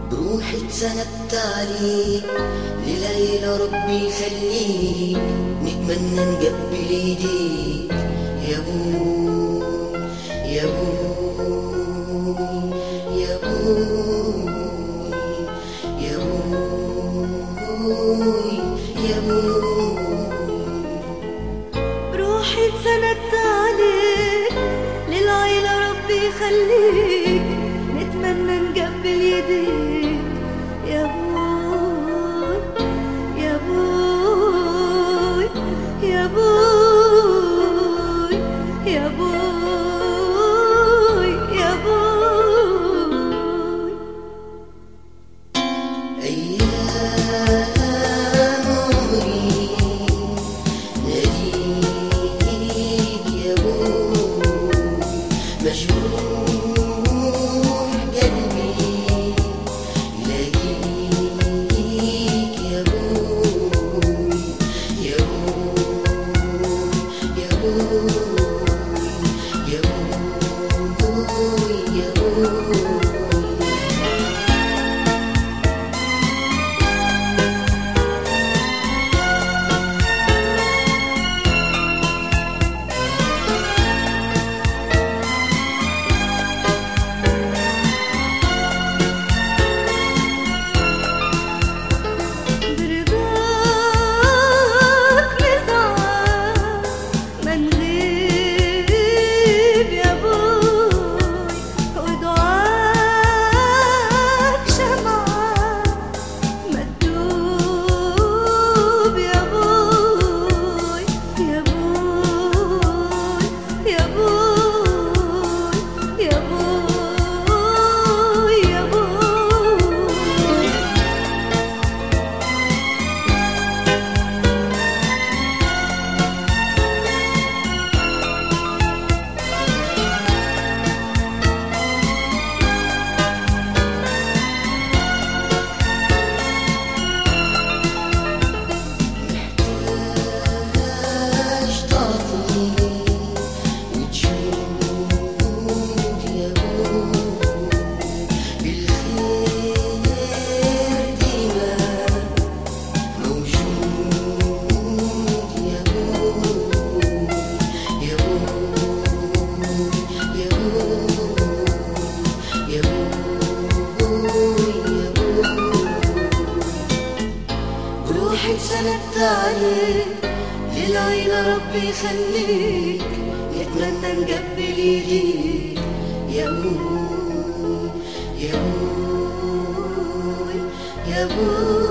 بروحي اتسندت عليك للعيلة ربي يخليك، نتمنى نقبل ايديك يا ابوي يا ابوي يا ابوي يا ابوي يا ابوي. بروحي اتسندت عليك للعيلة ربي يخليك، نتمنى نقبل ايديك يا ابوي يا ابوي يا ابوي يا ابوي يا ابوي. أيام عمري ناديك يا ابوي، مجروح قلبي يلاقيك يا ابوي يا ابوي يا ابوي يا ابوي يا ابوي. اتسندت عليك للعيلة ربي يخليك، نتمنى نقبل ايديك يا ابوي يا ابوي يا ابوي.